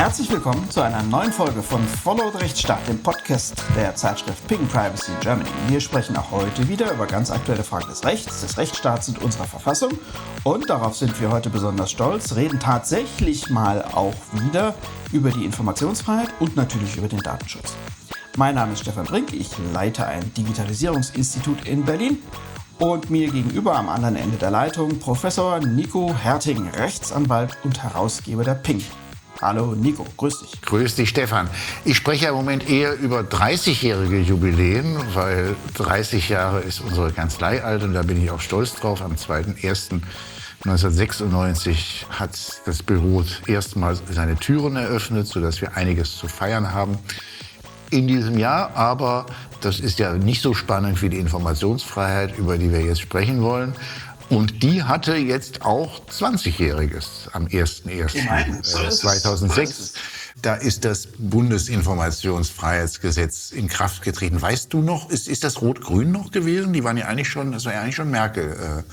Herzlich willkommen zu einer neuen Folge von Follow the Rechtsstaat, dem Podcast der Zeitschrift Ping Privacy in Germany. Wir sprechen auch heute wieder über ganz aktuelle Fragen des Rechts, des Rechtsstaats und unserer Verfassung. Und darauf sind wir heute besonders stolz, reden tatsächlich mal auch wieder über die Informationsfreiheit und natürlich über den Datenschutz. Mein Name ist Stefan Brink, ich leite ein Digitalisierungsinstitut in Berlin. Und mir gegenüber am anderen Ende der Leitung Professor Nico Herting, Rechtsanwalt und Herausgeber der Ping. Hallo Nico, grüß dich. Grüß dich, Stefan. Ich spreche ja im Moment eher über 30-jährige Jubiläen, weil 30 Jahre ist unsere Kanzlei alt und da bin ich auch stolz drauf. Am 2.1.1996 hat das Büro erstmals seine Türen eröffnet, sodass wir einiges zu feiern haben in diesem Jahr. Aber das ist ja nicht so spannend wie die Informationsfreiheit, über die wir jetzt sprechen wollen. Und die hatte jetzt auch 20-Jähriges am 01.01.2006. Da ist das Bundesinformationsfreiheitsgesetz in Kraft getreten. Weißt du noch, ist das Rot-Grün noch gewesen? Das war ja eigentlich schon Merkel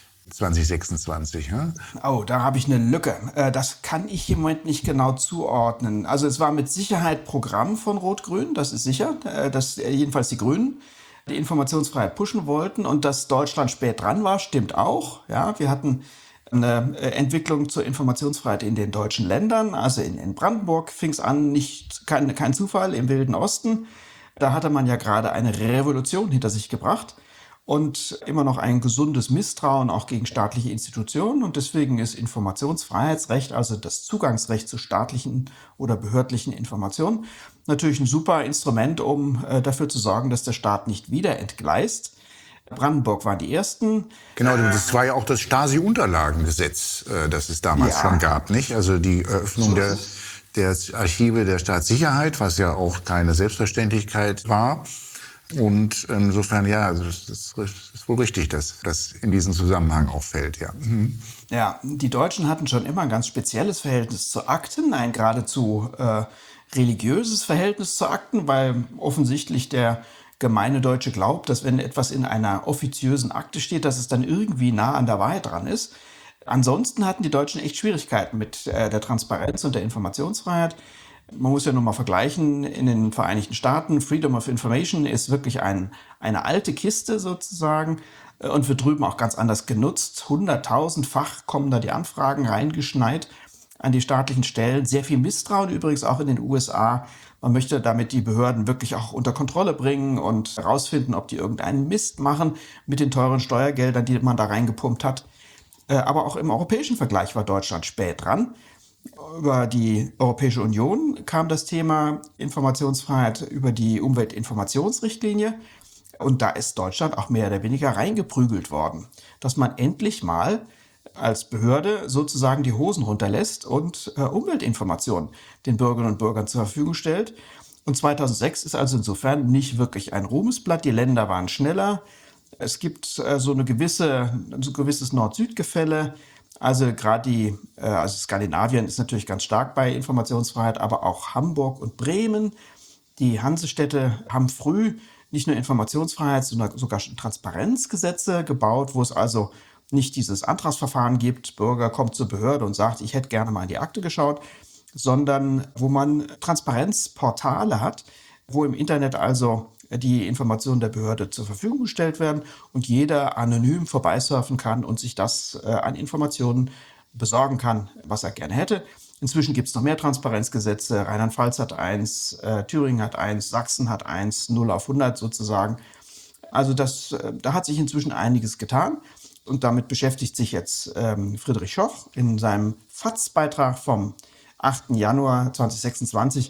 2026. Ja? Oh, da habe ich eine Lücke. Das kann ich im Moment nicht genau zuordnen. Also es war mit Sicherheit Programm von Rot-Grün, das ist sicher, dass jedenfalls die Grünen die Informationsfreiheit pushen wollten und dass Deutschland spät dran war, stimmt auch. Ja, wir hatten eine Entwicklung zur Informationsfreiheit in den deutschen Ländern, also in Brandenburg fing es an, kein Zufall, im Wilden Osten. Da hatte man ja gerade eine Revolution hinter sich gebracht und immer noch ein gesundes Misstrauen auch gegen staatliche Institutionen. Und deswegen ist Informationsfreiheitsrecht, also das Zugangsrecht zu staatlichen oder behördlichen Informationen, natürlich ein super Instrument, um dafür zu sorgen, dass der Staat nicht wieder entgleist. Brandenburg waren die Ersten. Genau, das war ja auch das Stasi-Unterlagengesetz, das es damals schon gab, nicht? Also die Eröffnung der Archive der Staatssicherheit, was ja auch keine Selbstverständlichkeit war. Und insofern, ja, also das ist wohl richtig, dass das in diesen Zusammenhang auch fällt, ja. Mhm. Ja, die Deutschen hatten schon immer ein ganz spezielles Verhältnis zu Akten, ein geradezu religiöses Verhältnis zu Akten, weil offensichtlich der gemeine Deutsche glaubt, dass wenn etwas in einer offiziösen Akte steht, dass es dann irgendwie nah an der Wahrheit dran ist. Ansonsten hatten die Deutschen echt Schwierigkeiten mit der Transparenz und der Informationsfreiheit. Man muss ja nur mal vergleichen, in den Vereinigten Staaten, Freedom of Information ist wirklich eine alte Kiste sozusagen und wird drüben auch ganz anders genutzt. 100.000-fach kommen da die Anfragen reingeschneit an die staatlichen Stellen. Sehr viel Misstrauen übrigens auch in den USA. Man möchte damit die Behörden wirklich auch unter Kontrolle bringen und herausfinden, ob die irgendeinen Mist machen mit den teuren Steuergeldern, die man da reingepumpt hat. Aber auch im europäischen Vergleich war Deutschland spät dran. Über die Europäische Union kam das Thema Informationsfreiheit über die Umweltinformationsrichtlinie. Und da ist Deutschland auch mehr oder weniger reingeprügelt worden, dass man endlich mal als Behörde sozusagen die Hosen runterlässt und Umweltinformationen den Bürgerinnen und Bürgern zur Verfügung stellt. Und 2006 ist also insofern nicht wirklich ein Ruhmesblatt. Die Länder waren schneller. Es gibt so ein gewisses Nord-Süd-Gefälle. Also gerade Skandinavien ist natürlich ganz stark bei Informationsfreiheit, aber auch Hamburg und Bremen. Die Hansestädte haben früh nicht nur Informationsfreiheit, sondern sogar schon Transparenzgesetze gebaut, wo es also nicht dieses Antragsverfahren gibt, Bürger kommt zur Behörde und sagt, ich hätte gerne mal in die Akte geschaut, sondern wo man Transparenzportale hat, wo im Internet also die Informationen der Behörde zur Verfügung gestellt werden und jeder anonym vorbeisurfen kann und sich das an Informationen besorgen kann, was er gerne hätte. Inzwischen gibt es noch mehr Transparenzgesetze. Rheinland-Pfalz hat eins, Thüringen hat eins, Sachsen hat eins, 0 auf 100 sozusagen. Also da hat sich inzwischen einiges getan. Und damit beschäftigt sich jetzt Friedrich Schoch in seinem FAZ-Beitrag vom 8. Januar 2026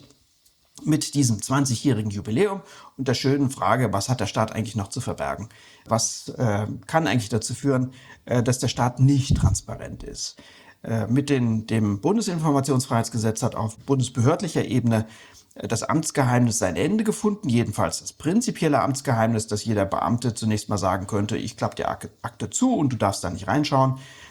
mit diesem 20-jährigen Jubiläum und der schönen Frage, was hat der Staat eigentlich noch zu verbergen? Was kann eigentlich dazu führen, dass der Staat nicht transparent ist? Mit dem Bundesinformationsfreiheitsgesetz hat auf bundesbehördlicher Ebene das Amtsgeheimnis sein Ende gefunden, jedenfalls das prinzipielle Amtsgeheimnis, dass jeder Beamte zunächst mal sagen könnte, ich klappe die Akte zu und du darfst da nicht reinschauen.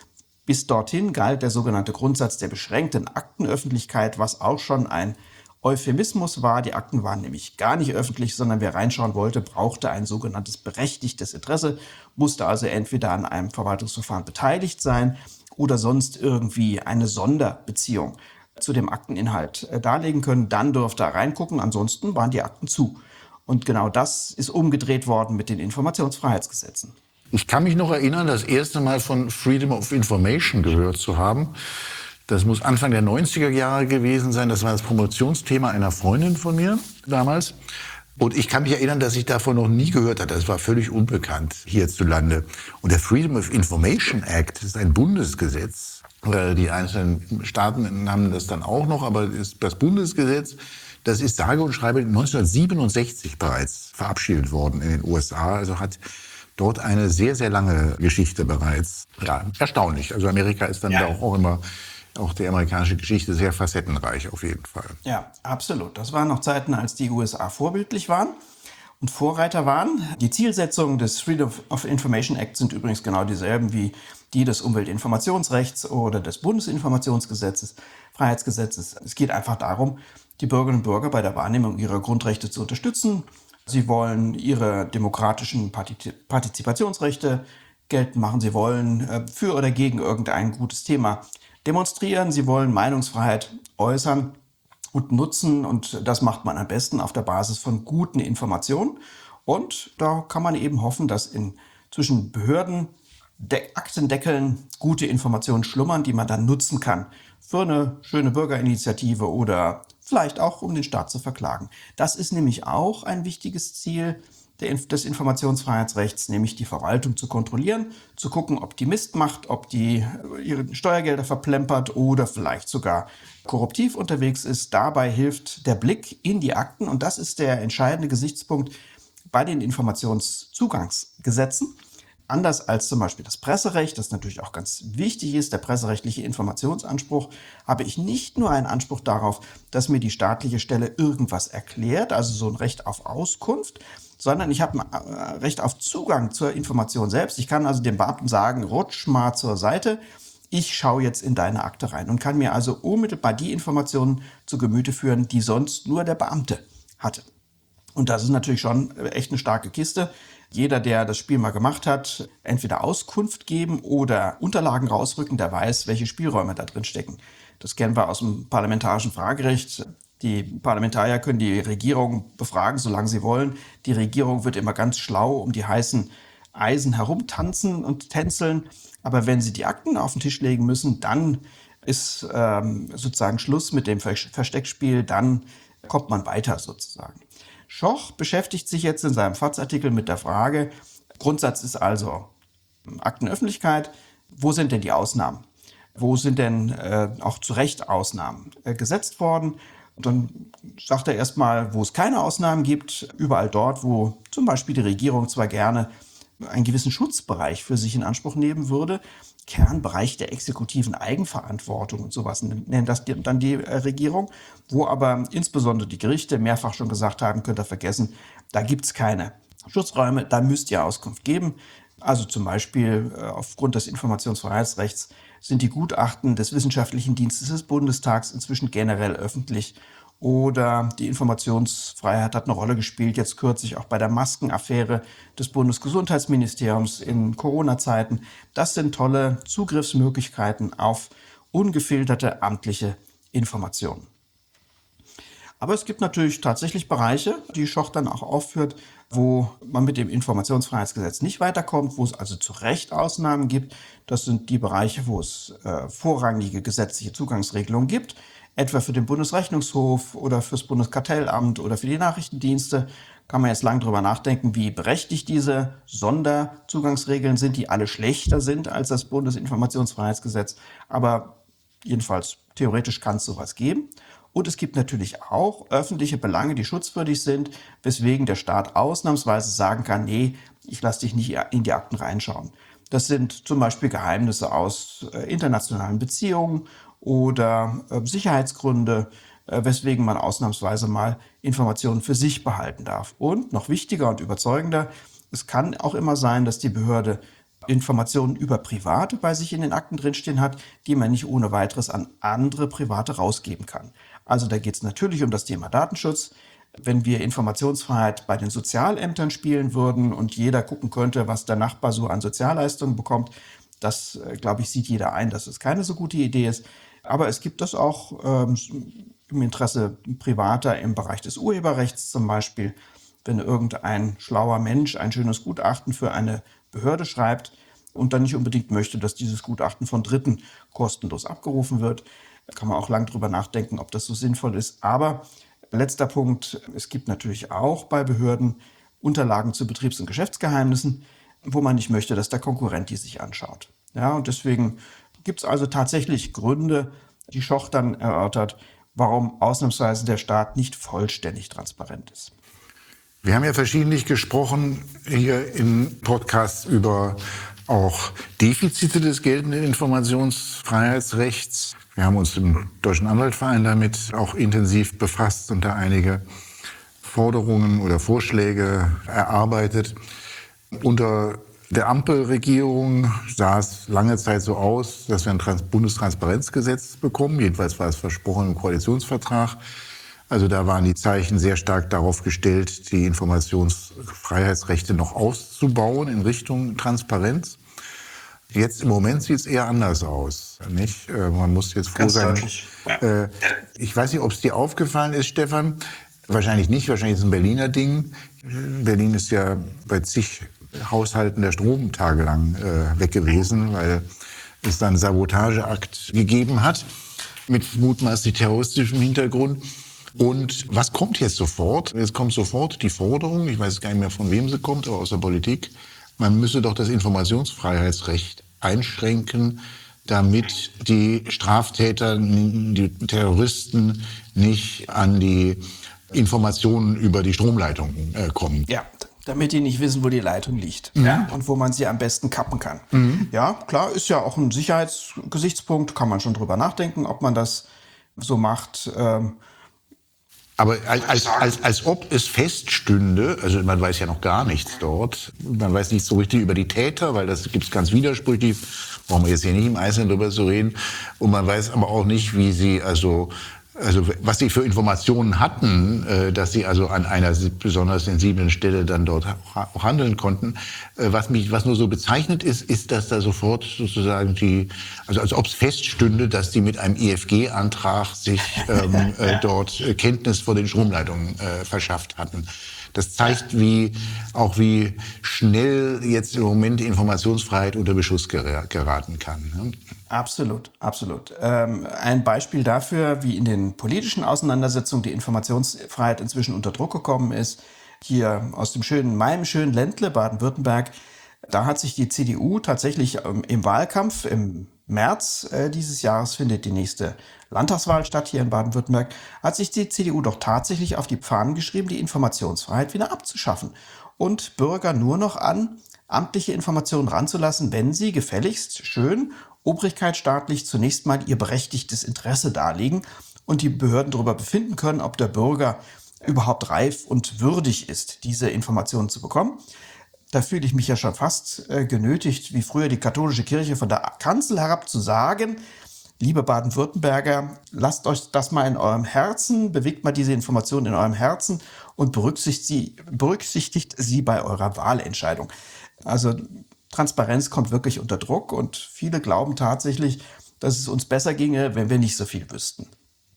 Bis dorthin galt der sogenannte Grundsatz der beschränkten Aktenöffentlichkeit, was auch schon ein Euphemismus war. Die Akten waren nämlich gar nicht öffentlich, sondern wer reinschauen wollte, brauchte ein sogenanntes berechtigtes Interesse, musste also entweder an einem Verwaltungsverfahren beteiligt sein oder sonst irgendwie eine Sonderbeziehung zu dem Akteninhalt darlegen können, dann dürft ihr reingucken, ansonsten waren die Akten zu. Und genau das ist umgedreht worden mit den Informationsfreiheitsgesetzen. Ich kann mich noch erinnern, das erste Mal von Freedom of Information gehört zu haben. Das muss Anfang der 90er Jahre gewesen sein. Das war das Promotionsthema einer Freundin von mir damals. Und ich kann mich erinnern, dass ich davon noch nie gehört hatte. Das war völlig unbekannt hierzulande. Und der Freedom of Information Act ist ein Bundesgesetz. Die einzelnen Staaten haben das dann auch noch, aber das Bundesgesetz, das ist sage und schreibe 1967 bereits verabschiedet worden in den USA. Also hat dort eine sehr, sehr lange Geschichte bereits. Ja, erstaunlich. Also Amerika ist dann da auch immer, auch die amerikanische Geschichte, sehr facettenreich auf jeden Fall. Ja, absolut. Das waren noch Zeiten, als die USA vorbildlich waren und Vorreiter waren. Die Zielsetzungen des Freedom of Information Act sind übrigens genau dieselben wie die des Umweltinformationsrechts oder des Bundesinformationsgesetzes, Freiheitsgesetzes. Es geht einfach darum, die Bürgerinnen und Bürger bei der Wahrnehmung ihrer Grundrechte zu unterstützen. Sie wollen ihre demokratischen Partizipationsrechte geltend machen. Sie wollen für oder gegen irgendein gutes Thema demonstrieren. Sie wollen Meinungsfreiheit äußern und nutzen. Und das macht man am besten auf der Basis von guten Informationen. Und da kann man eben hoffen, dass zwischen Behörden, Aktendeckeln gute Informationen schlummern, die man dann nutzen kann für eine schöne Bürgerinitiative oder vielleicht auch, um den Staat zu verklagen. Das ist nämlich auch ein wichtiges Ziel des Informationsfreiheitsrechts, nämlich die Verwaltung zu kontrollieren, zu gucken, ob die Mist macht, ob die ihre Steuergelder verplempert oder vielleicht sogar korruptiv unterwegs ist. Dabei hilft der Blick in die Akten und das ist der entscheidende Gesichtspunkt bei den Informationszugangsgesetzen. Anders als zum Beispiel das Presserecht, das natürlich auch ganz wichtig ist, der presserechtliche Informationsanspruch, habe ich nicht nur einen Anspruch darauf, dass mir die staatliche Stelle irgendwas erklärt, also so ein Recht auf Auskunft, sondern ich habe ein Recht auf Zugang zur Information selbst. Ich kann also dem Beamten sagen, rutsch mal zur Seite, ich schaue jetzt in deine Akte rein und kann mir also unmittelbar die Informationen zu Gemüte führen, die sonst nur der Beamte hatte. Und das ist natürlich schon echt eine starke Kiste. Jeder, der das Spiel mal gemacht hat, entweder Auskunft geben oder Unterlagen rausrücken, der weiß, welche Spielräume da drin stecken. Das kennen wir aus dem parlamentarischen Fragerecht. Die Parlamentarier können die Regierung befragen, solange sie wollen. Die Regierung wird immer ganz schlau um die heißen Eisen herumtanzen und tänzeln. Aber wenn sie die Akten auf den Tisch legen müssen, dann ist sozusagen Schluss mit dem Versteckspiel. Dann kommt man weiter sozusagen. Schoch beschäftigt sich jetzt in seinem FAZ-Artikel mit der Frage, Grundsatz ist also Aktenöffentlichkeit, wo sind denn die Ausnahmen? Wo sind denn auch zu Recht Ausnahmen gesetzt worden? Und dann sagt er erstmal, wo es keine Ausnahmen gibt, überall dort, wo zum Beispiel die Regierung zwar gerne einen gewissen Schutzbereich für sich in Anspruch nehmen würde, Kernbereich der exekutiven Eigenverantwortung und sowas nennt das dann die Regierung, wo aber insbesondere die Gerichte mehrfach schon gesagt haben, könnt ihr vergessen, da gibt es keine Schutzräume, da müsst ihr Auskunft geben. Also zum Beispiel aufgrund des Informationsfreiheitsrechts sind die Gutachten des Wissenschaftlichen Dienstes des Bundestags inzwischen generell öffentlich. Oder die Informationsfreiheit hat eine Rolle gespielt, jetzt kürzlich auch bei der Maskenaffäre des Bundesgesundheitsministeriums in Corona-Zeiten. Das sind tolle Zugriffsmöglichkeiten auf ungefilterte amtliche Informationen. Aber es gibt natürlich tatsächlich Bereiche, die Schoch dann auch aufführt, wo man mit dem Informationsfreiheitsgesetz nicht weiterkommt, wo es also zu Recht Ausnahmen gibt. Das sind die Bereiche, wo es vorrangige gesetzliche Zugangsregelungen gibt, etwa für den Bundesrechnungshof oder fürs Bundeskartellamt oder für die Nachrichtendienste. Kann man jetzt lang drüber nachdenken, wie berechtigt diese Sonderzugangsregeln sind, die alle schlechter sind als das Bundesinformationsfreiheitsgesetz. Aber jedenfalls theoretisch kann es sowas geben. Und es gibt natürlich auch öffentliche Belange, die schutzwürdig sind, weswegen der Staat ausnahmsweise sagen kann, nee, ich lasse dich nicht in die Akten reinschauen. Das sind zum Beispiel Geheimnisse aus internationalen Beziehungen oder Sicherheitsgründe, weswegen man ausnahmsweise mal Informationen für sich behalten darf. Und noch wichtiger und überzeugender, es kann auch immer sein, dass die Behörde Informationen über Private bei sich in den Akten drinstehen hat, die man nicht ohne weiteres an andere Private rausgeben kann. Also da geht es natürlich um das Thema Datenschutz. Wenn wir Informationsfreiheit bei den Sozialämtern spielen würden und jeder gucken könnte, was der Nachbar so an Sozialleistungen bekommt, das, glaube ich, sieht jeder ein, dass es keine so gute Idee ist. Aber es gibt das auch im Interesse Privater im Bereich des Urheberrechts zum Beispiel, wenn irgendein schlauer Mensch ein schönes Gutachten für eine Behörde schreibt und dann nicht unbedingt möchte, dass dieses Gutachten von Dritten kostenlos abgerufen wird. Da kann man auch lang drüber nachdenken, ob das so sinnvoll ist. Aber letzter Punkt, es gibt natürlich auch bei Behörden Unterlagen zu Betriebs- und Geschäftsgeheimnissen, wo man nicht möchte, dass der Konkurrent die sich anschaut. Ja, und deswegen gibt es also tatsächlich Gründe, die Schoch dann erörtert, warum ausnahmsweise der Staat nicht vollständig transparent ist. Wir haben ja verschiedentlich gesprochen hier im Podcast über auch Defizite des geltenden Informationsfreiheitsrechts. Wir haben uns im Deutschen Anwaltverein damit auch intensiv befasst und da einige Forderungen oder Vorschläge erarbeitet. Unter der Ampelregierung sah es lange Zeit so aus, dass wir ein Bundestransparenzgesetz bekommen. Jedenfalls war es versprochen im Koalitionsvertrag. Also da waren die Zeichen sehr stark darauf gestellt, die Informationsfreiheitsrechte noch auszubauen in Richtung Transparenz. Jetzt im Moment sieht es eher anders aus. Nicht? Man muss jetzt froh Ganz sein. deutlich. Ja. Ich weiß nicht, ob es dir aufgefallen ist, Stefan. Wahrscheinlich nicht, wahrscheinlich ist es ein Berliner Ding. Berlin ist ja bei zig Haushalten der Strom tagelang weg gewesen, weil es dann einen Sabotageakt gegeben hat mit mutmaßlich terroristischem Hintergrund. Und was kommt jetzt sofort? Jetzt kommt sofort die Forderung, ich weiß gar nicht mehr, von wem sie kommt, aber aus der Politik, man müsse doch das Informationsfreiheitsrecht einschränken, damit die Straftäter, die Terroristen nicht an die Informationen über die Stromleitung kommen. Ja, damit die nicht wissen, wo die Leitung liegt und wo man sie am besten kappen kann. Ja, klar, ist ja auch ein Sicherheitsgesichtspunkt, kann man schon drüber nachdenken, ob man das so macht. Aber als ob es feststünde, also man weiß ja noch gar nichts dort, man weiß nicht so richtig über die Täter, weil das gibt es ganz widersprüchlich, brauchen wir jetzt hier nicht im Einzelnen drüber zu reden, und man weiß aber auch nicht, wie sie also was sie für Informationen hatten, dass sie also an einer besonders sensiblen Stelle dann dort auch handeln konnten. Was nur so bezeichnet ist, dass da sofort sozusagen also als ob es feststünde, dass die mit einem IFG-Antrag sich dort Kenntnis vor den Stromleitungen verschafft hatten. Das zeigt, wie schnell jetzt im Moment die Informationsfreiheit unter Beschuss geraten kann. Ne? Absolut, absolut. Ein Beispiel dafür, wie in den politischen Auseinandersetzungen die Informationsfreiheit inzwischen unter Druck gekommen ist, hier aus meinem schönen Ländle, Baden-Württemberg, da hat sich die CDU tatsächlich im Wahlkampf, im März dieses Jahres findet die nächste Landtagswahl statt hier in Baden-Württemberg, hat sich die CDU doch tatsächlich auf die Fahnen geschrieben, die Informationsfreiheit wieder abzuschaffen und Bürger nur noch an amtliche Informationen ranzulassen, wenn sie gefälligst schön obrigkeitsstaatlich zunächst mal ihr berechtigtes Interesse darlegen und die Behörden darüber befinden können, ob der Bürger überhaupt reif und würdig ist, diese Informationen zu bekommen. Da fühle ich mich ja schon fast genötigt, wie früher die katholische Kirche von der Kanzel herab zu sagen, liebe Baden-Württemberger, lasst euch das mal in eurem Herzen, bewegt mal diese Informationen in eurem Herzen und berücksichtigt sie bei eurer Wahlentscheidung. Also Transparenz kommt wirklich unter Druck und viele glauben tatsächlich, dass es uns besser ginge, wenn wir nicht so viel wüssten.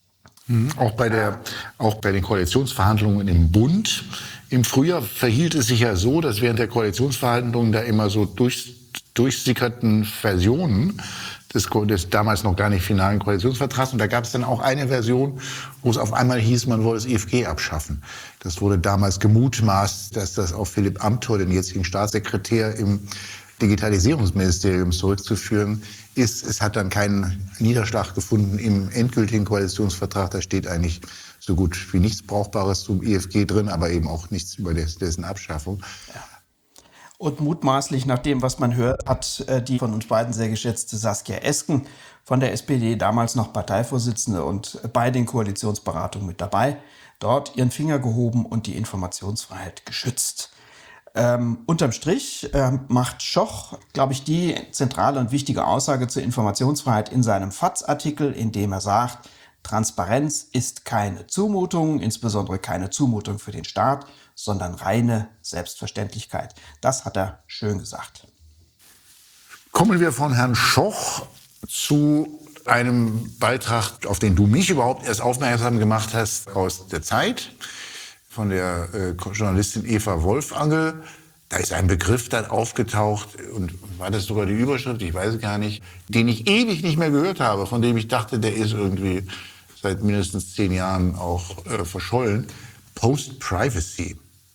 Auch bei den Koalitionsverhandlungen im Bund im Frühjahr verhielt es sich ja so, dass während der Koalitionsverhandlungen da immer so durchsickerten Versionen des damals noch gar nicht finalen Koalitionsvertrags. Und da gab es dann auch eine Version, wo es auf einmal hieß, man wolle das IFG abschaffen. Das wurde damals gemutmaßt, dass das auf Philipp Amthor, den jetzigen Staatssekretär im Digitalisierungsministerium, zurückzuführen ist. Es hat dann keinen Niederschlag gefunden im endgültigen Koalitionsvertrag. Da steht eigentlich so gut wie nichts Brauchbares zum IFG drin, aber eben auch nichts über dessen Abschaffung. Ja. Und mutmaßlich, nach dem, was man hört, hat die von uns beiden sehr geschätzte Saskia Esken von der SPD, damals noch Parteivorsitzende und bei den Koalitionsberatungen mit dabei, dort ihren Finger gehoben und die Informationsfreiheit geschützt. Unterm Strich macht Schoch, glaube ich, die zentrale und wichtige Aussage zur Informationsfreiheit in seinem FAZ-Artikel, in dem er sagt, Transparenz ist keine Zumutung, insbesondere keine Zumutung für den Staat, sondern reine Selbstverständlichkeit. Das hat er schön gesagt. Kommen wir von Herrn Schoch zu einem Beitrag, auf den du mich überhaupt erst aufmerksam gemacht hast, aus der Zeit, von der Journalistin Eva Wolfangel. Da ist ein Begriff dann aufgetaucht, und war das sogar die Überschrift, ich weiß es gar nicht, den ich ewig nicht mehr gehört habe, von dem ich dachte, der ist irgendwie seit mindestens 10 Jahren auch verschollen. Post-Privacy.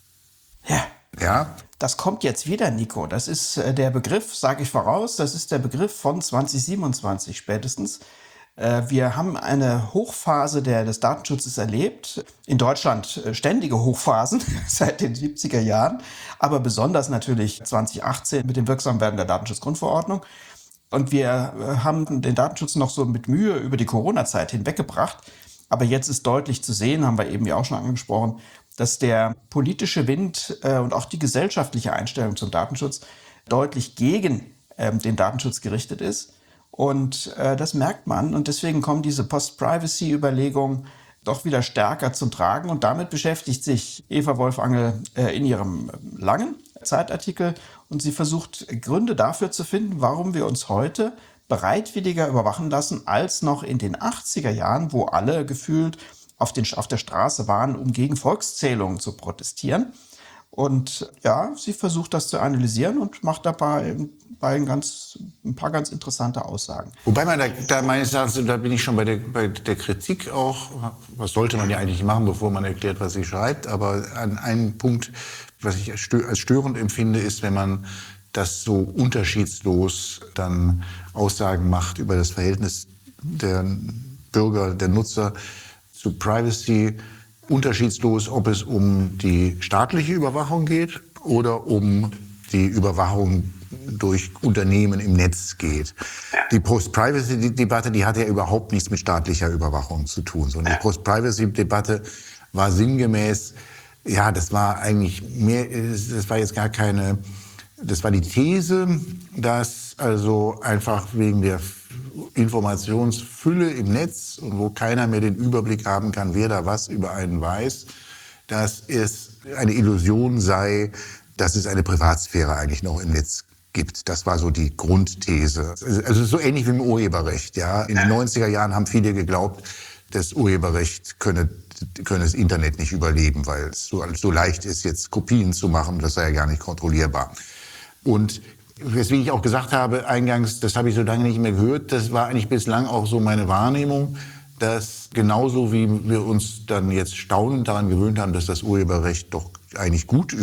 Ja. Ja. Das kommt jetzt wieder, Nico. Das ist der Begriff, sage ich voraus, das ist der Begriff von 2027 spätestens. Wir haben eine Hochphase des Datenschutzes erlebt. In Deutschland ständige Hochphasen seit den 70er Jahren, aber besonders natürlich 2018 mit dem Wirksamwerden der Datenschutzgrundverordnung. Und wir haben den Datenschutz noch so mit Mühe über die Corona-Zeit hinweggebracht. Aber jetzt ist deutlich zu sehen, haben wir eben ja auch schon angesprochen, dass der politische Wind und auch die gesellschaftliche Einstellung zum Datenschutz deutlich gegen den Datenschutz gerichtet ist. Und das merkt man. Und deswegen kommen diese Post-Privacy-Überlegungen doch wieder stärker zum Tragen. Und damit beschäftigt sich Eva Wolfangel in ihrem langen Zeitartikel. Und sie versucht Gründe dafür zu finden, warum wir uns heute bereitwilliger überwachen lassen als noch in den 80er Jahren, wo alle gefühlt auf der Straße waren, um gegen Volkszählungen zu protestieren. Und ja, sie versucht das zu analysieren und macht dabei ein paar ganz interessante Aussagen. Wobei man da meines Erachtens, da bin ich schon bei der Kritik auch, was sollte man ja eigentlich machen, bevor man erklärt, was sie schreibt, aber an einem Punkt, was ich als störend empfinde, ist, wenn man das so unterschiedslos dann Aussagen macht über das Verhältnis der Bürger, der Nutzer zu Privacy, unterschiedslos, ob es um die staatliche Überwachung geht oder um die Überwachung durch Unternehmen im Netz geht. Die Post-Privacy-Debatte, die hat ja überhaupt nichts mit staatlicher Überwachung zu tun, sondern die Post-Privacy-Debatte war sinngemäß, ja, das war eigentlich mehr, das war jetzt gar keine, das war die These, dass also einfach wegen der Informationsfülle im Netz und wo keiner mehr den Überblick haben kann, wer da was über einen weiß, dass es eine Illusion sei, dass es eine Privatsphäre eigentlich noch im Netz gibt. Das war so die Grundthese. Also so ähnlich wie im Urheberrecht. Ja. In den 90er Jahren haben viele geglaubt, das Urheberrecht könne das Internet nicht überleben, weil es so leicht ist, jetzt Kopien zu machen. Das sei ja gar nicht kontrollierbar. Und weswegen ich auch gesagt habe eingangs, das habe ich so lange nicht mehr gehört, das war eigentlich bislang auch so meine Wahrnehmung, dass genauso wie wir uns dann jetzt staunend daran gewöhnt haben, dass das Urheberrecht doch eigentlich gut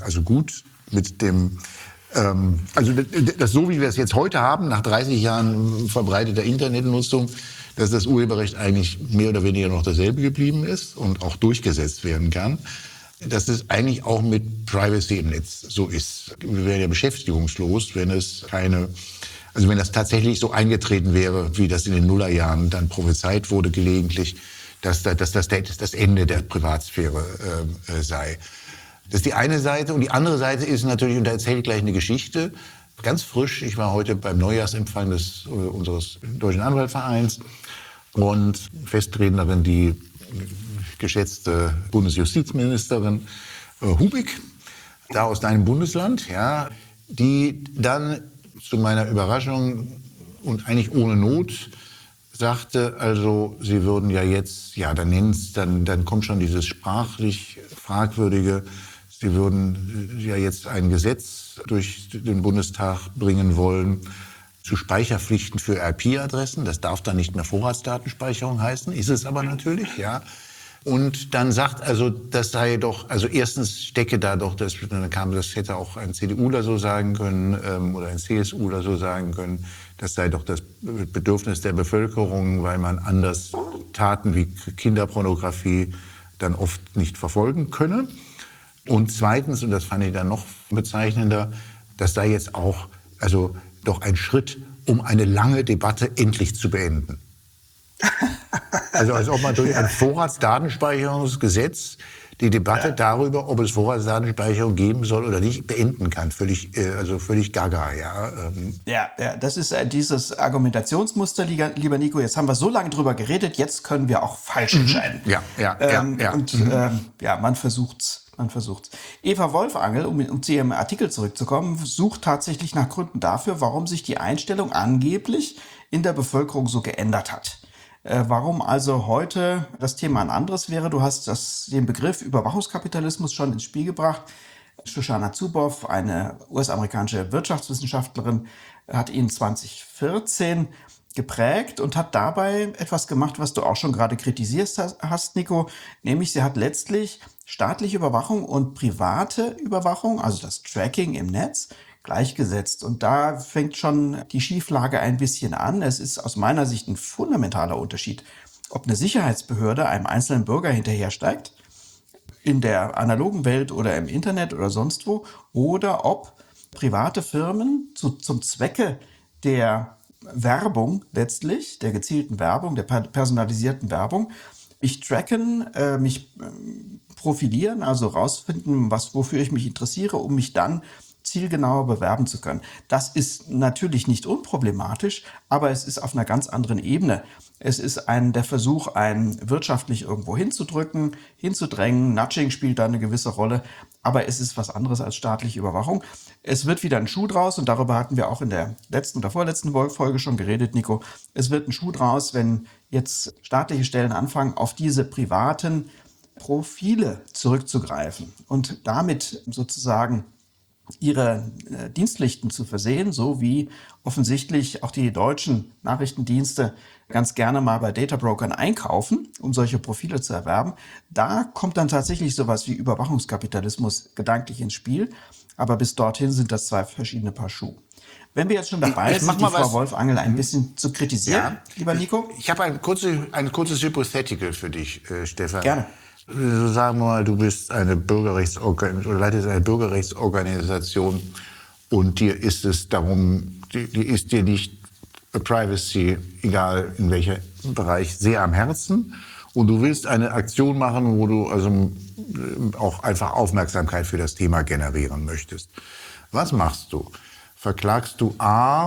mit dem, also das so wie wir es jetzt heute haben, nach 30 Jahren verbreiteter Internetnutzung, dass das Urheberrecht eigentlich mehr oder weniger noch dasselbe geblieben ist und auch durchgesetzt werden kann. Dass es eigentlich auch mit Privacy im Netz so ist. Wir wären ja beschäftigungslos, wenn das tatsächlich so eingetreten wäre, wie das in den Nullerjahren dann prophezeit wurde gelegentlich, dass das Ende der Privatsphäre sei. Das ist die eine Seite. Und die andere Seite ist natürlich, und da erzähle ich gleich eine Geschichte, ganz frisch. Ich war heute beim Neujahrsempfang unseres Deutschen Anwaltvereins und Festrednerin, die geschätzte Bundesjustizministerin Hubig, da aus deinem Bundesland, ja, die dann zu meiner Überraschung und eigentlich ohne Not sagte, also sie würden ja jetzt, ja, dann kommt schon dieses sprachlich Fragwürdige, sie würden ja jetzt ein Gesetz durch den Bundestag bringen wollen zu Speicherpflichten für IP-Adressen. Das darf dann nicht mehr Vorratsdatenspeicherung heißen, ist es aber natürlich, ja. Und dann sagt also, das sei doch, also erstens stecke da doch, das hätte auch ein CDUler so sagen können oder ein CSUler so sagen können, das sei doch das Bedürfnis der Bevölkerung, weil man anders Taten wie Kinderpornografie dann oft nicht verfolgen könne. Und zweitens, und das fand ich dann noch bezeichnender, das sei jetzt auch also doch ein Schritt, um eine lange Debatte endlich zu beenden. Also als ob man durch ein Vorratsdatenspeicherungsgesetz die Debatte darüber, ob es Vorratsdatenspeicherung geben soll oder nicht, beenden kann. Völlig gaga, ja. Ja, das ist dieses Argumentationsmuster, lieber Nico. Jetzt haben wir so lange drüber geredet, jetzt können wir auch falsch entscheiden. Man versucht's. Eva Wolfangel, um zu ihrem Artikel zurückzukommen, sucht tatsächlich nach Gründen dafür, warum sich die Einstellung angeblich in der Bevölkerung so geändert hat. Warum also heute das Thema ein anderes wäre, du hast den Begriff Überwachungskapitalismus schon ins Spiel gebracht. Shoshana Zuboff, eine US-amerikanische Wirtschaftswissenschaftlerin, hat ihn 2014 geprägt und hat dabei etwas gemacht, was du auch schon gerade kritisiert hast, Nico. Nämlich, sie hat letztlich staatliche Überwachung und private Überwachung, also das Tracking im Netz, gleichgesetzt. Und da fängt schon die Schieflage ein bisschen an. Es ist aus meiner Sicht ein fundamentaler Unterschied, ob eine Sicherheitsbehörde einem einzelnen Bürger hinterhersteigt, in der analogen Welt oder im Internet oder sonst wo, oder ob private Firmen zum Zwecke der Werbung letztlich, der gezielten Werbung, der personalisierten Werbung, mich tracken, mich profilieren, also rausfinden, wofür ich mich interessiere, um mich dann zielgenauer bewerben zu können. Das ist natürlich nicht unproblematisch, aber es ist auf einer ganz anderen Ebene. Es ist der Versuch, einen wirtschaftlich irgendwo hinzudrücken, hinzudrängen. Nudging spielt da eine gewisse Rolle, aber es ist was anderes als staatliche Überwachung. Es wird wieder ein Schuh draus und darüber hatten wir auch in der letzten oder vorletzten Folge schon geredet, Nico. Es wird ein Schuh draus, wenn jetzt staatliche Stellen anfangen, auf diese privaten Profile zurückzugreifen und damit sozusagen ihre Dienstpflichten zu versehen, so wie offensichtlich auch die deutschen Nachrichtendienste ganz gerne mal bei Databrokern einkaufen, um solche Profile zu erwerben. Da kommt dann tatsächlich sowas wie Überwachungskapitalismus gedanklich ins Spiel. Aber bis dorthin sind das zwei verschiedene Paar Schuhe. Wenn wir jetzt schon dabei sind, die Frau Wolfangel ein bisschen zu kritisieren, lieber Nico. Ich habe ein kurzes Hypothetical für dich, Stefan. Gerne. Sagen wir mal, du bist eine Bürgerrechtsorganisation oder leitest eine Bürgerrechtsorganisation und dir ist es darum, die ist dir nicht Privacy, egal in welchem Bereich, sehr am Herzen und du willst eine Aktion machen, wo du also auch einfach Aufmerksamkeit für das Thema generieren möchtest. Was machst du? Verklagst du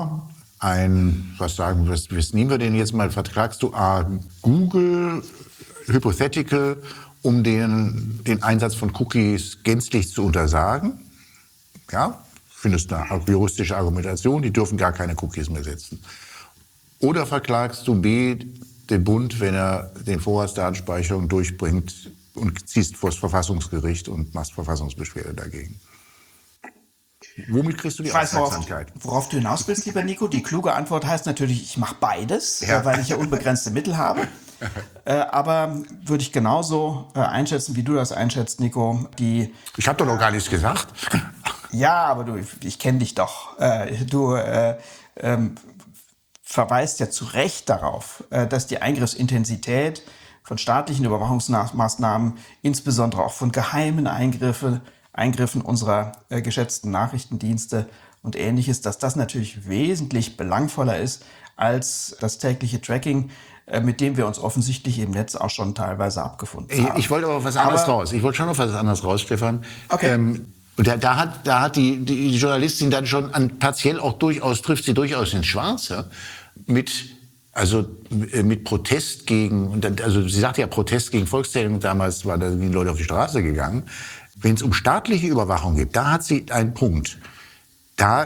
was nehmen wir denn jetzt mal, verklagst du Google, Hypothetical, um den Einsatz von Cookies gänzlich zu untersagen? Ja, findest eine juristische Argumentation, die dürfen gar keine Cookies mehr setzen. Oder verklagst du den Bund, wenn er den Vorratsdatenspeicherung durchbringt und ziehst vor das Verfassungsgericht und machst Verfassungsbeschwerde dagegen? Womit kriegst du die Aufmerksamkeit? Worauf du hinaus willst, lieber Nico. Die kluge Antwort heißt natürlich, ich mache beides, weil ich ja unbegrenzte Mittel habe. Aber würde ich genauso einschätzen, wie du das einschätzt, Nico. Ich habe doch noch gar nichts gesagt. Ja, aber ich kenne dich doch. Du verweist ja zu Recht darauf, dass die Eingriffsintensität von staatlichen Überwachungsmaßnahmen, insbesondere auch von geheimen Eingriffen unserer geschätzten Nachrichtendienste und Ähnliches, dass das natürlich wesentlich belangvoller ist als das tägliche Tracking, mit dem wir uns offensichtlich im Netz auch schon teilweise abgefunden haben. Ich wollte aber was anderes raus. Ich wollte schon noch was anderes raus, Stefan. Okay. Und da hat die Journalistin dann schon partiell auch trifft sie durchaus ins Schwarze mit Protest also sie sagte ja Protest gegen Volkszählung, damals sind die Leute auf die Straße gegangen. Wenn es um staatliche Überwachung geht, da hat sie einen Punkt. Da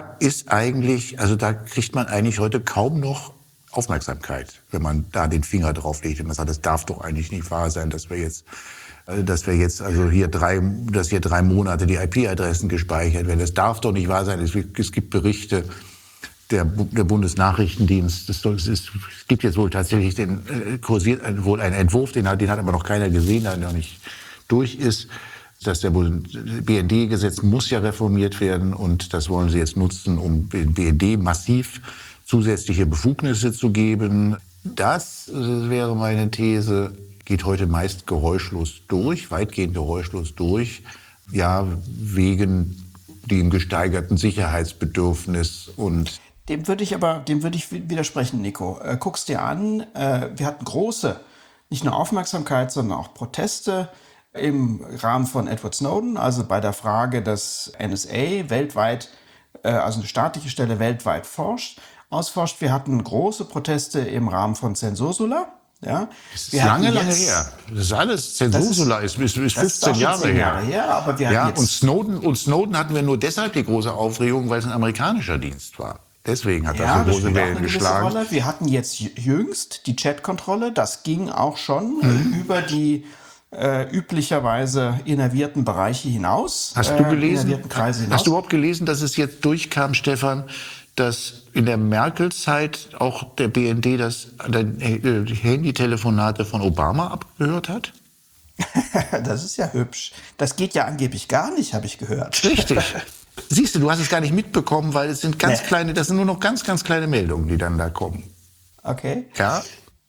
kriegt man eigentlich heute kaum noch Aufmerksamkeit, wenn man da den Finger drauf legt und man sagt, das darf doch eigentlich nicht wahr sein, dass wir jetzt also hier 3 Monate die IP-Adressen gespeichert werden. Das darf doch nicht wahr sein. Es gibt Berichte der Bundesnachrichtendienst. Es gibt jetzt wohl tatsächlich wohl einen Entwurf, den hat aber noch keiner gesehen, der noch nicht durch ist. Das BND-Gesetz muss ja reformiert werden und das wollen sie jetzt nutzen, um dem BND massiv zusätzliche Befugnisse zu geben. Das wäre meine These, geht heute meist weitgehend geräuschlos durch, ja, wegen dem gesteigerten Sicherheitsbedürfnis und Dem würde ich widersprechen, Nico. Guck's dir an, wir hatten große, nicht nur Aufmerksamkeit, sondern auch Proteste im Rahmen von Edward Snowden, also bei der Frage, dass NSA weltweit, also eine staatliche Stelle weltweit ausforscht. Wir hatten große Proteste im Rahmen von Censursula. Ja. Das ist lange her. Das ist alles, Censursula ist 15 Jahre her. Aber wir hatten und Snowden hatten wir nur deshalb die große Aufregung, weil es ein amerikanischer Dienst war. Deswegen hat das Ja, so das große spielt auch Wellen eine gewisse geschlagen. Rolle. Wir hatten jetzt jüngst die Chat-Kontrolle. Das ging auch schon über die üblicherweise innervierten Bereiche hinaus, Hast du gelesen, innervierten Kreise hast du hinaus. überhaupt gelesen, dass es jetzt durchkam, Stefan, dass in der Merkel-Zeit auch der BND die Handytelefonate von Obama abgehört hat? Das ist ja hübsch. Das geht ja angeblich gar nicht, habe ich gehört. Richtig. Siehst du, du hast es gar nicht mitbekommen, weil es sind ganz Nee. kleine, das sind nur noch ganz, ganz kleine Meldungen, die dann da kommen. Okay. Ja?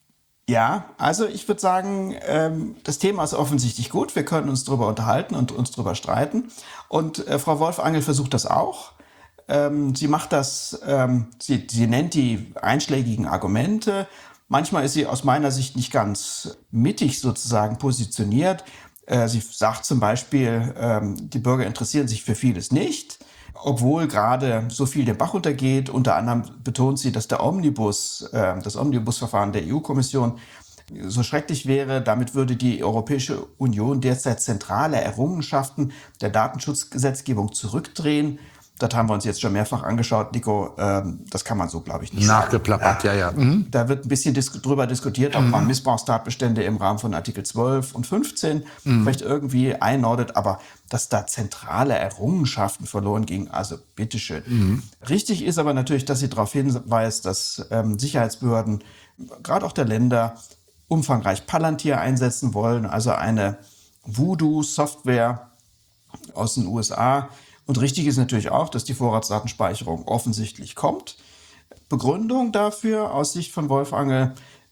Ja, also ich würde sagen, das Thema ist offensichtlich gut. Wir können uns darüber unterhalten und uns darüber streiten. Und Frau Wolfangel versucht das auch. Sie macht das, sie nennt die einschlägigen Argumente. Manchmal ist sie aus meiner Sicht nicht ganz mittig sozusagen positioniert. Sie sagt zum Beispiel, die Bürger interessieren sich für vieles nicht, obwohl gerade so viel den Bach runtergeht. Unter anderem betont sie, dass das Omnibusverfahren der EU-Kommission so schrecklich wäre. Damit würde die Europäische Union derzeit zentrale Errungenschaften der Datenschutzgesetzgebung zurückdrehen. Das haben wir uns jetzt schon mehrfach angeschaut, Nico. Das kann man so, glaube ich, nicht Nachgeplappert, sagen. ja. Mhm. Da wird ein bisschen drüber diskutiert, ob man Missbrauchstatbestände im Rahmen von Artikel 12 und 15 vielleicht irgendwie einordnet, aber dass da zentrale Errungenschaften verloren gingen, also bitteschön. Richtig ist aber natürlich, dass sie darauf hinweist, dass Sicherheitsbehörden, gerade auch der Länder, umfangreich Palantir einsetzen wollen, also eine Voodoo-Software aus den USA. Und richtig ist natürlich auch, dass die Vorratsdatenspeicherung offensichtlich kommt. Begründung dafür aus Sicht von Wolfangel,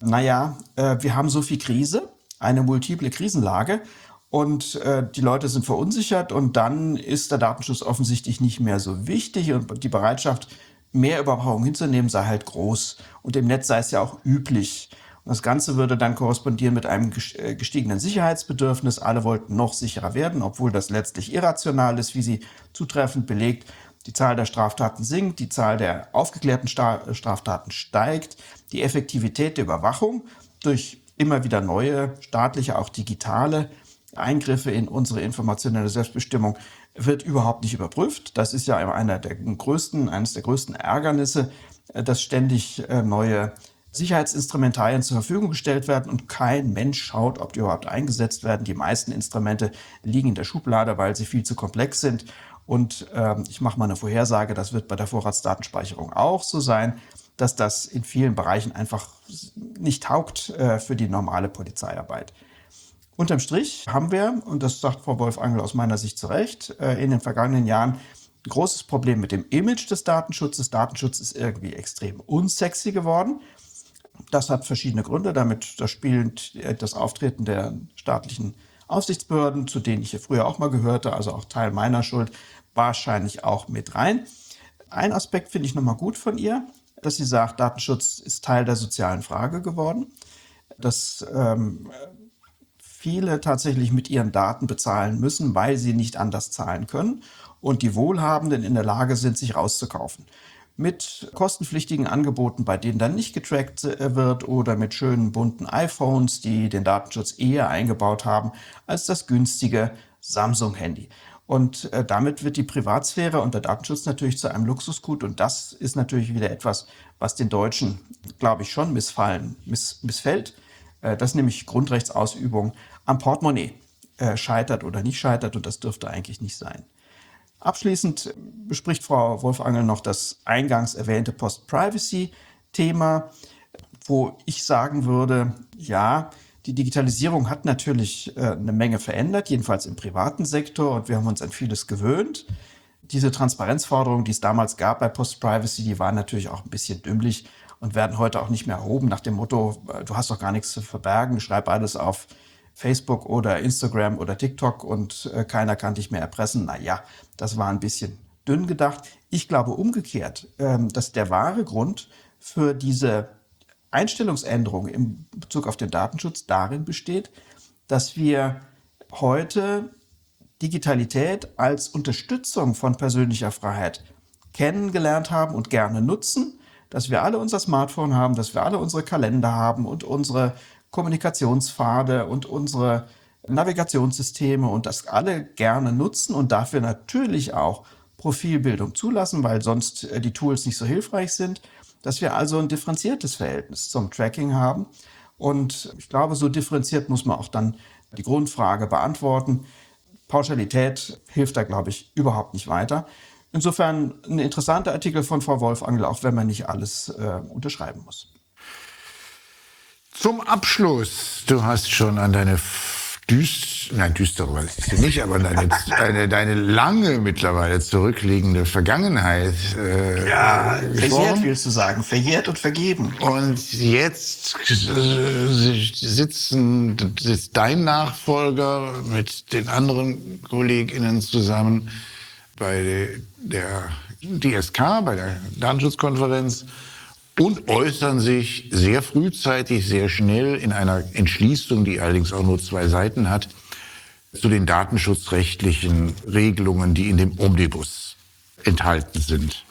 wir haben so viel Krise, eine multiple Krisenlage und die Leute sind verunsichert und dann ist der Datenschutz offensichtlich nicht mehr so wichtig und die Bereitschaft, mehr Überwachung hinzunehmen, sei halt groß. Und im Netz sei es ja auch üblich. Und das Ganze würde dann korrespondieren mit einem gestiegenen Sicherheitsbedürfnis. Alle wollten noch sicherer werden, obwohl das letztlich irrational ist, wie sie zutreffend belegt. Die Zahl der Straftaten sinkt, die Zahl der aufgeklärten Straftaten steigt, die Effektivität der Überwachung durch immer wieder neue staatliche, auch digitale Eingriffe in unsere informationelle Selbstbestimmung wird überhaupt nicht überprüft. Das ist ja eines der größten Ärgernisse, dass ständig neue Sicherheitsinstrumentarien zur Verfügung gestellt werden und kein Mensch schaut, ob die überhaupt eingesetzt werden. Die meisten Instrumente liegen in der Schublade, weil sie viel zu komplex sind. Und ich mache mal eine Vorhersage, das wird bei der Vorratsdatenspeicherung auch so sein, dass das in vielen Bereichen einfach nicht taugt für die normale Polizeiarbeit. Unterm Strich haben wir, und das sagt Frau Wolfangel aus meiner Sicht zu Recht, in den vergangenen Jahren ein großes Problem mit dem Image des Datenschutzes. Datenschutz ist irgendwie extrem unsexy geworden. Das hat verschiedene Gründe. Da spielt das Auftreten der staatlichen Aufsichtsbehörden, zu denen ich ja früher auch mal gehörte, also auch Teil meiner Schuld, wahrscheinlich auch mit rein. Ein Aspekt finde ich nochmal gut von ihr, dass sie sagt, Datenschutz ist Teil der sozialen Frage geworden, dass viele tatsächlich mit ihren Daten bezahlen müssen, weil sie nicht anders zahlen können und die Wohlhabenden in der Lage sind, sich rauszukaufen. Mit kostenpflichtigen Angeboten, bei denen dann nicht getrackt wird oder mit schönen bunten iPhones, die den Datenschutz eher eingebaut haben als das günstige Samsung-Handy. Und damit wird die Privatsphäre und der Datenschutz natürlich zu einem Luxusgut und das ist natürlich wieder etwas, was den Deutschen, glaube ich, schon missfällt, dass nämlich Grundrechtsausübung am Portemonnaie scheitert oder nicht scheitert und das dürfte eigentlich nicht sein. Abschließend bespricht Frau Wolfangel noch das eingangs erwähnte Post-Privacy-Thema, wo ich sagen würde, ja, die Digitalisierung hat natürlich eine Menge verändert, jedenfalls im privaten Sektor und wir haben uns an vieles gewöhnt. Diese Transparenzforderungen, die es damals gab bei Post-Privacy, die waren natürlich auch ein bisschen dümmlich und werden heute auch nicht mehr erhoben nach dem Motto, du hast doch gar nichts zu verbergen, schreib alles auf Facebook oder Instagram oder TikTok und keiner kann dich mehr erpressen. Naja, das war ein bisschen dünn gedacht. Ich glaube umgekehrt, dass der wahre Grund für diese Einstellungsänderung in Bezug auf den Datenschutz darin besteht, dass wir heute Digitalität als Unterstützung von persönlicher Freiheit kennengelernt haben und gerne nutzen, dass wir alle unser Smartphone haben, dass wir alle unsere Kalender haben und unsere Kommunikationspfade und unsere Navigationssysteme und das alle gerne nutzen und dafür natürlich auch Profilbildung zulassen, weil sonst die Tools nicht so hilfreich sind, dass wir also ein differenziertes Verhältnis zum Tracking haben. Und ich glaube, so differenziert muss man auch dann die Grundfrage beantworten. Pauschalität hilft da, glaube ich, überhaupt nicht weiter. Insofern ein interessanter Artikel von Frau Wolfangel, auch wenn man nicht alles unterschreiben muss. Zum Abschluss, du hast schon an deine düstere weiß ich nicht, aber deine lange mittlerweile zurückliegende Vergangenheit Verjährt willst du sagen, verjährt und vergeben. Und jetzt sitzt dein Nachfolger mit den anderen KollegInnen zusammen bei der DSK, bei der Datenschutzkonferenz und äußern sich sehr frühzeitig, sehr schnell in einer Entschließung, die allerdings auch nur 2 Seiten hat, zu den datenschutzrechtlichen Regelungen, die in dem Omnibus enthalten sind.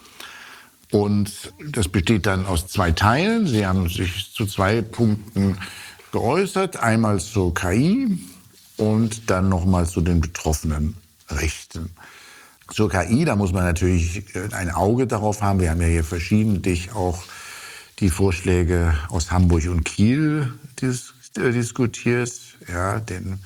Und das besteht dann aus 2 Teilen. Sie haben sich zu 2 Punkten geäußert. Einmal zur KI und dann nochmal zu den betroffenen Rechten. Zur KI, da muss man natürlich ein Auge darauf haben. Wir haben ja hier verschiedentlich auch die Vorschläge aus Hamburg und Kiel diskutiert. Ja,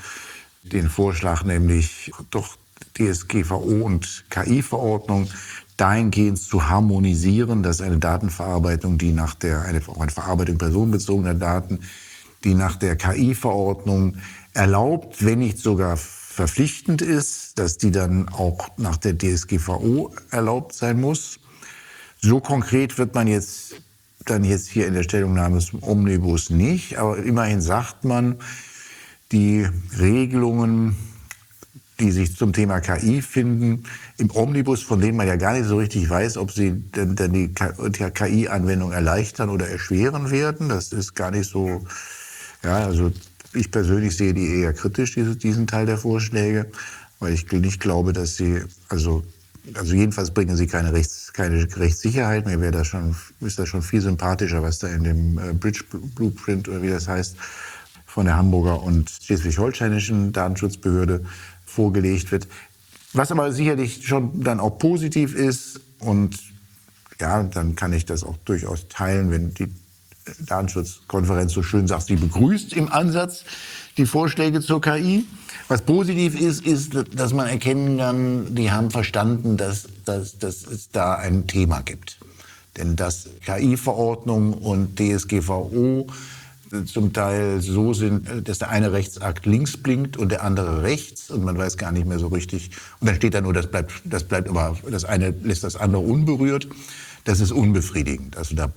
den Vorschlag nämlich doch DSGVO und KI-Verordnung dahingehend zu harmonisieren, dass eine Datenverarbeitung, eine Verarbeitung personenbezogener Daten, die nach der KI-Verordnung erlaubt, wenn nicht sogar verpflichtend ist, dass die dann auch nach der DSGVO erlaubt sein muss. So konkret wird man jetzt hier in der Stellungnahme zum Omnibus nicht, aber immerhin sagt man, die Regelungen, die sich zum Thema KI finden, im Omnibus, von denen man ja gar nicht so richtig weiß, ob sie denn die KI-Anwendung erleichtern oder erschweren werden. Das ist gar nicht so, ja, also ich persönlich sehe die eher kritisch, diesen Teil der Vorschläge, weil ich nicht glaube, dass sie, also jedenfalls bringen sie keine Rechtssicherheit. Mir ist das schon viel sympathischer, was da in dem Bridge Blueprint oder wie das heißt, von der Hamburger und schleswig-holsteinischen Datenschutzbehörde vorgelegt wird. Was aber sicherlich schon dann auch positiv ist, und ja, dann kann ich das auch durchaus teilen, wenn die Datenschutzkonferenz so schön sagt, sie begrüßt im Ansatz die Vorschläge zur KI. Was positiv ist, dass man erkennen kann, die haben verstanden, dass es da ein Thema gibt. Denn dass KI-Verordnung und DSGVO zum Teil so sind, dass der eine Rechtsakt links blinkt und der andere rechts und man weiß gar nicht mehr so richtig. Und dann steht da nur, das bleibt aber, das eine lässt das andere unberührt. Das ist unbefriedigend. Also da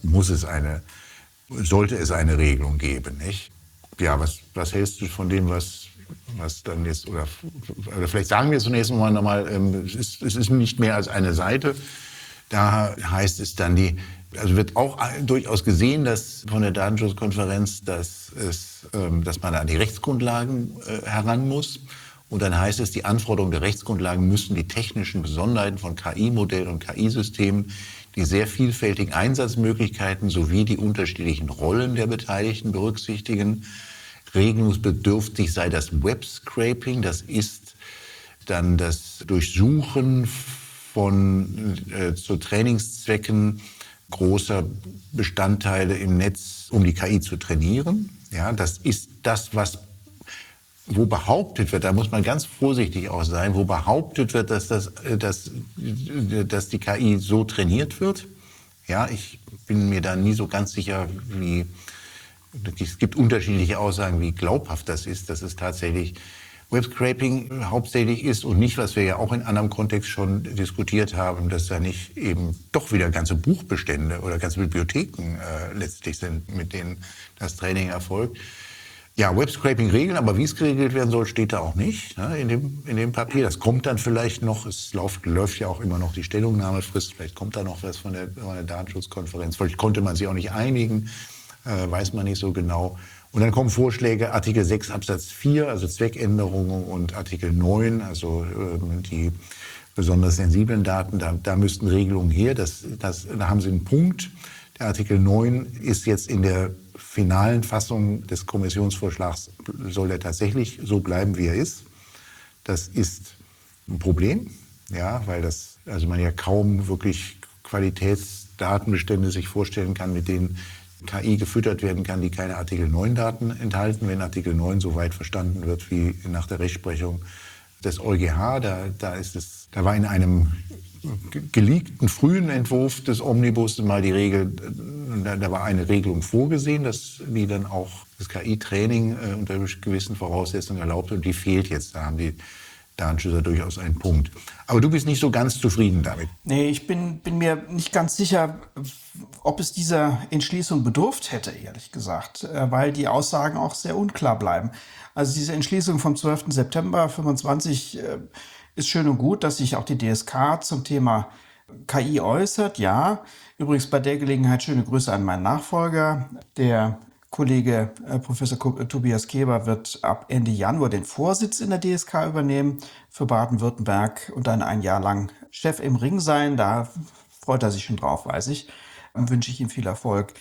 sollte es eine Regelung geben, nicht? Ja, was hältst du von dem, was dann jetzt, oder vielleicht sagen wir zunächst nochmal, es ist nicht mehr als eine Seite. Da heißt es dann also wird auch durchaus gesehen, dass von der Datenschutzkonferenz, dass man an die Rechtsgrundlagen heran muss. Und dann heißt es, die Anforderungen der Rechtsgrundlagen müssen die technischen Besonderheiten von KI-Modellen und KI-Systemen, die sehr vielfältigen Einsatzmöglichkeiten sowie die unterschiedlichen Rollen der Beteiligten berücksichtigen. Regelungsbedürftig sei das Web-Scraping, das ist dann das Durchsuchen zu Trainingszwecken großer Bestandteile im Netz, um die KI zu trainieren. Ja, das ist das, wo behauptet wird, da muss man ganz vorsichtig auch sein, wo behauptet wird, dass die KI so trainiert wird. Ja, ich bin mir da nie so ganz sicher, es gibt unterschiedliche Aussagen, wie glaubhaft das ist, dass es tatsächlich Webscraping hauptsächlich ist und nicht, was wir ja auch in anderem Kontext schon diskutiert haben, dass da nicht eben doch wieder ganze Buchbestände oder ganze Bibliotheken letztlich sind, mit denen das Training erfolgt. Ja, Webscraping regeln, aber wie es geregelt werden soll, steht da auch nicht, ne, in dem Papier. Das kommt dann vielleicht noch, es läuft ja auch immer noch die Stellungnahmefrist, vielleicht kommt da noch was von der Datenschutzkonferenz, vielleicht konnte man sich auch nicht einigen, weiß man nicht so genau. Und dann kommen Vorschläge, Artikel 6 Absatz 4, also Zweckänderungen, und Artikel 9, also die besonders sensiblen Daten, da müssten Regelungen her. Da haben Sie einen Punkt. Der Artikel 9 ist jetzt in der finalen Fassung des Kommissionsvorschlags, soll er tatsächlich so bleiben, wie er ist. Das ist ein Problem. ja, weil also man ja kaum wirklich Qualitätsdatenbestände sich vorstellen kann, mit denen KI gefüttert werden kann, die keine Artikel 9 Daten enthalten. Wenn Artikel 9 so weit verstanden wird wie nach der Rechtsprechung des EuGH, da war in einem geleakten frühen Entwurf des Omnibus mal die Regel, da war eine Regelung vorgesehen, dass die dann auch das KI-Training unter gewissen Voraussetzungen erlaubt, und die fehlt jetzt. Da haben die Datenschützer durchaus einen Punkt. Aber du bist nicht so ganz zufrieden damit. Nee, ich bin mir nicht ganz sicher, ob es dieser Entschließung bedurft hätte, ehrlich gesagt, weil die Aussagen auch sehr unklar bleiben. Also diese Entschließung vom 12. September 25 ist schön und gut, dass sich auch die DSK zum Thema KI äußert. Ja, übrigens bei der Gelegenheit schöne Grüße an meinen Nachfolger. Der Kollege Professor Tobias Keber wird ab Ende Januar den Vorsitz in der DSK übernehmen für Baden-Württemberg und dann ein Jahr lang Chef im Ring sein. Da freut er sich schon drauf, weiß ich. Und wünsche ich ihm viel Erfolg.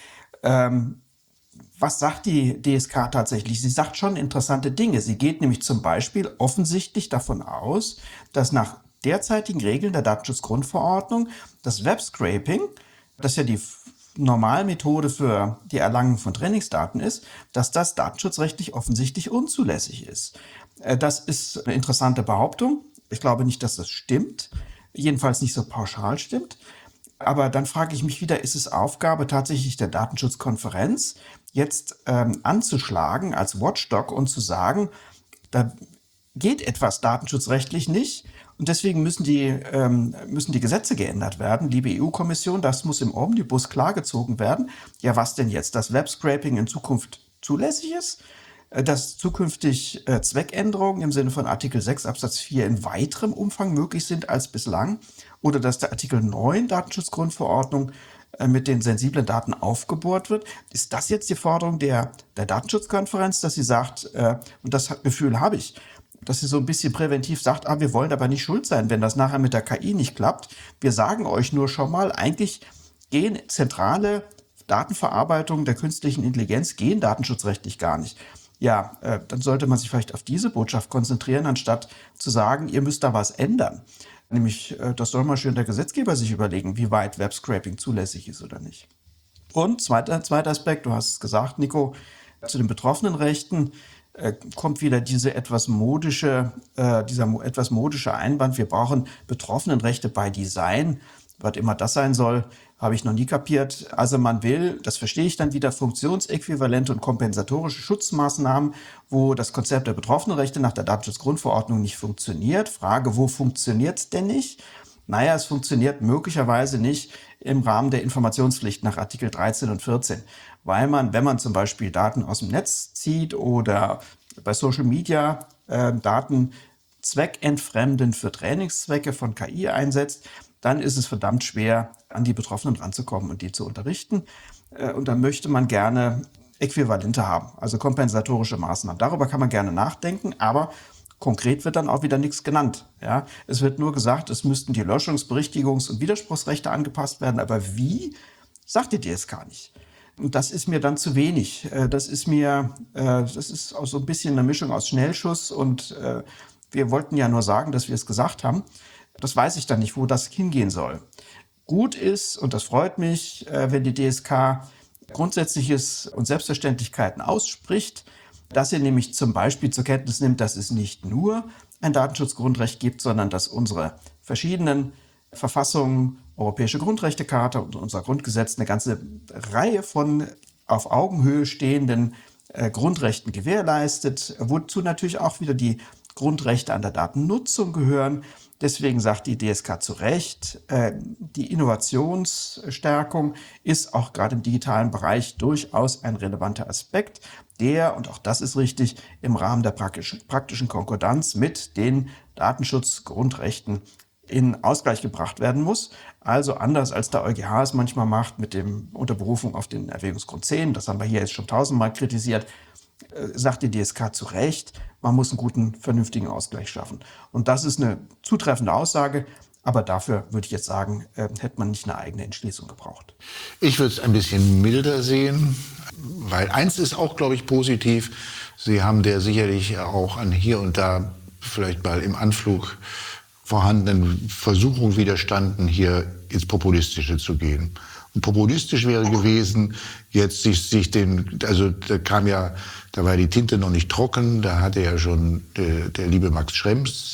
Was sagt die DSK tatsächlich? Sie sagt schon interessante Dinge. Sie geht nämlich zum Beispiel offensichtlich davon aus, dass nach derzeitigen Regeln der Datenschutzgrundverordnung das Webscraping, das ja die Normalmethode für die Erlangung von Trainingsdaten ist, dass das datenschutzrechtlich offensichtlich unzulässig ist. Das ist eine interessante Behauptung. Ich glaube nicht, dass das stimmt. Jedenfalls nicht so pauschal stimmt. Aber dann frage ich mich wieder, ist es Aufgabe tatsächlich der Datenschutzkonferenz, jetzt anzuschlagen als Watchdog und zu sagen, da geht etwas datenschutzrechtlich nicht und deswegen müssen die Gesetze geändert werden. Liebe EU-Kommission, das muss im Omnibus klargezogen werden. Ja, was denn jetzt? Dass Webscraping in Zukunft zulässig ist? Dass zukünftig Zweckänderungen im Sinne von Artikel 6 Absatz 4 in weiterem Umfang möglich sind als bislang? Oder dass der Artikel 9 Datenschutzgrundverordnung mit den sensiblen Daten aufgebohrt wird? Ist das jetzt die Forderung der Datenschutzkonferenz, dass sie sagt, und das Gefühl habe ich, dass sie so ein bisschen präventiv sagt, wir wollen aber nicht schuld sein, wenn das nachher mit der KI nicht klappt. Wir sagen euch nur schon mal, eigentlich gehen zentrale Datenverarbeitungen der künstlichen Intelligenz, gehen datenschutzrechtlich gar nicht. Ja, dann sollte man sich vielleicht auf diese Botschaft konzentrieren, anstatt zu sagen, ihr müsst da was ändern. Nämlich, das soll mal schön der Gesetzgeber sich überlegen, wie weit Webscraping zulässig ist oder nicht. Und zweiter Aspekt, du hast es gesagt, Nico, zu den Betroffenenrechten kommt wieder dieser etwas modische Einwand, wir brauchen Betroffenenrechte by Design. Was immer das sein soll, habe ich noch nie kapiert. Also man will, das verstehe ich dann wieder, funktionsäquivalente und kompensatorische Schutzmaßnahmen, wo das Konzept der Betroffenenrechte nach der Datenschutzgrundverordnung nicht funktioniert. Frage, wo funktioniert es denn nicht? Naja, es funktioniert möglicherweise nicht im Rahmen der Informationspflicht nach Artikel 13 und 14, weil man, wenn man zum Beispiel Daten aus dem Netz zieht oder bei Social Media Daten zweckentfremdend für Trainingszwecke von KI einsetzt, dann ist es verdammt schwer, an die Betroffenen ranzukommen und die zu unterrichten. Und dann möchte man gerne Äquivalente haben, also kompensatorische Maßnahmen. Darüber kann man gerne nachdenken, aber konkret wird dann auch wieder nichts genannt. Ja? Es wird nur gesagt, es müssten die Löschungs-, Berichtigungs- und Widerspruchsrechte angepasst werden, aber wie, sagt die DSK nicht. Und das ist mir dann zu wenig. Das ist auch so ein bisschen eine Mischung aus Schnellschuss und wir wollten ja nur sagen, dass wir es gesagt haben. Das weiß ich dann nicht, wo das hingehen soll. Gut ist, und das freut mich, wenn die DSK Grundsätzliches und Selbstverständlichkeiten ausspricht, dass sie nämlich zum Beispiel zur Kenntnis nimmt, dass es nicht nur ein Datenschutzgrundrecht gibt, sondern dass unsere verschiedenen Verfassungen, Europäische Grundrechtecharta und unser Grundgesetz eine ganze Reihe von auf Augenhöhe stehenden Grundrechten gewährleistet, wozu natürlich auch wieder die Grundrechte an der Datennutzung gehören. Deswegen sagt die DSK zu Recht, die Innovationsstärkung ist auch gerade im digitalen Bereich durchaus ein relevanter Aspekt, der, und auch das ist richtig, im Rahmen der praktischen Konkordanz mit den Datenschutzgrundrechten in Ausgleich gebracht werden muss. Also anders als der EuGH es manchmal macht mit dem Unterberufung auf den Erwägungsgrund 10, das haben wir hier jetzt schon tausendmal kritisiert, sagt die DSK zu Recht, man muss einen guten, vernünftigen Ausgleich schaffen. Und das ist eine zutreffende Aussage, aber dafür würde ich jetzt sagen, hätte man nicht eine eigene Entschließung gebraucht. Ich würde es ein bisschen milder sehen, weil eins ist auch, glaube ich, positiv. Sie haben der sicherlich auch an hier und da vielleicht mal im Anflug vorhandenen Versuchung widerstanden, hier ins Populistische zu gehen. Und populistisch wäre gewesen, jetzt da war die Tinte noch nicht trocken, da hatte ja schon, der liebe Max Schrems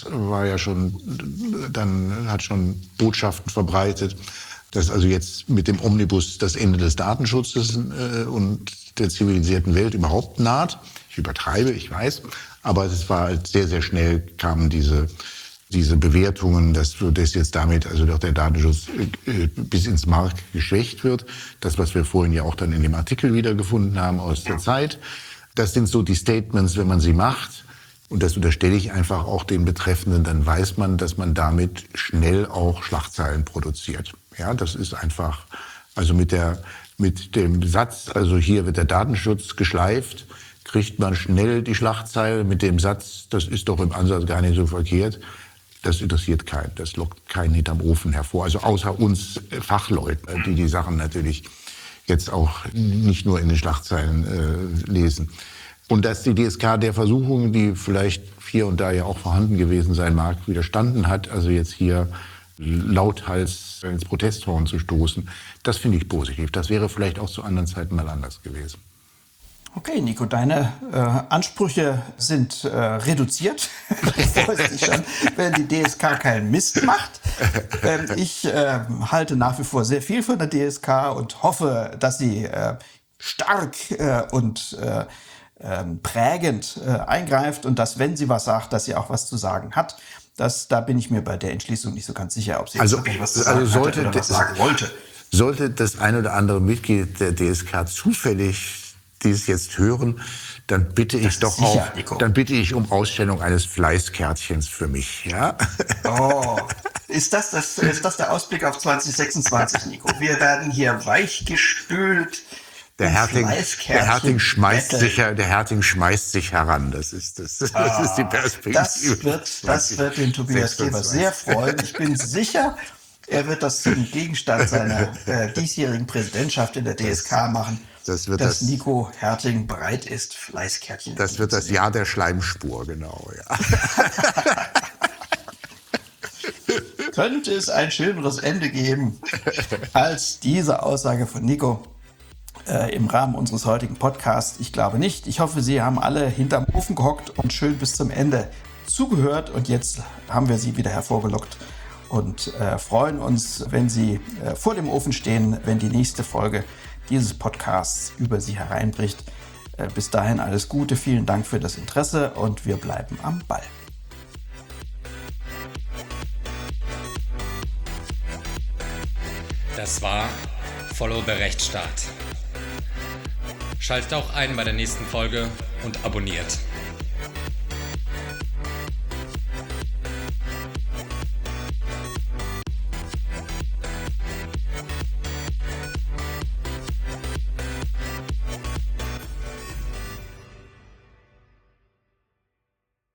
hat schon Botschaften verbreitet, dass also jetzt mit dem Omnibus das Ende des Datenschutzes und der zivilisierten Welt überhaupt naht. Ich übertreibe, ich weiß, aber es war halt sehr, sehr schnell kamen diese Bewertungen, dass jetzt damit also doch der Datenschutz bis ins Mark geschwächt wird. Das, was wir vorhin ja auch dann in dem Artikel wiedergefunden haben aus der Zeit. Das sind so die Statements, wenn man sie macht. Und das unterstelle ich einfach auch den Betreffenden. Dann weiß man, dass man damit schnell auch Schlagzeilen produziert. Ja, das ist einfach, also mit dem Satz, also hier wird der Datenschutz geschleift, kriegt man schnell die Schlagzeile mit dem Satz, das ist doch im Ansatz gar nicht so verkehrt. Das interessiert keinen, das lockt keinen hinterm Ofen hervor. Also außer uns Fachleuten, die Sachen natürlich jetzt auch nicht nur in den Schlagzeilen lesen. Und dass die DSK der Versuchung, die vielleicht hier und da ja auch vorhanden gewesen sein mag, widerstanden hat, also jetzt hier lauthals ins Protesthorn zu stoßen, das finde ich positiv. Das wäre vielleicht auch zu anderen Zeiten mal anders gewesen. Okay, Nico, deine Ansprüche sind reduziert. Du freust dich schon, wenn die DSK keinen Mist macht. Ich halte nach wie vor sehr viel von der DSK und hoffe, dass sie stark und prägend eingreift und dass, wenn sie was sagt, dass sie auch was zu sagen hat. Da bin ich mir bei der Entschließung nicht so ganz sicher, ob sie jetzt wirklich was zu sagen hatte oder was sagen wollte. Sollte das ein oder andere Mitglied der DSK zufällig dies jetzt hören, dann bitte ich doch sicher, dann bitte ich um Ausstellung eines Fleißkärtchens für mich, ja? Oh, ist das der Ausblick auf 2026, Nico? Wir werden hier weichgespült. Der Herting schmeißt sich heran. Das ist die Perspektive. Das wird den Tobias Geber sehr freuen. Ich bin sicher, er wird das zum Gegenstand seiner diesjährigen Präsidentschaft in der DSK machen. Dass Nico Herting bereit ist, Fleißkärtchen. Das wird das Jahr der Schleimspur, genau. Ja. Könnte es ein schöneres Ende geben als diese Aussage von Nico im Rahmen unseres heutigen Podcasts? Ich glaube nicht. Ich hoffe, Sie haben alle hinterm Ofen gehockt und schön bis zum Ende zugehört. Und jetzt haben wir Sie wieder hervorgelockt und freuen uns, wenn Sie vor dem Ofen stehen, wenn die nächste Folge dieses Podcasts über Sie hereinbricht. Bis dahin alles Gute, vielen Dank für das Interesse und wir bleiben am Ball. Das war Follow the Rechtsstaat. Schaltet auch ein bei der nächsten Folge und abonniert.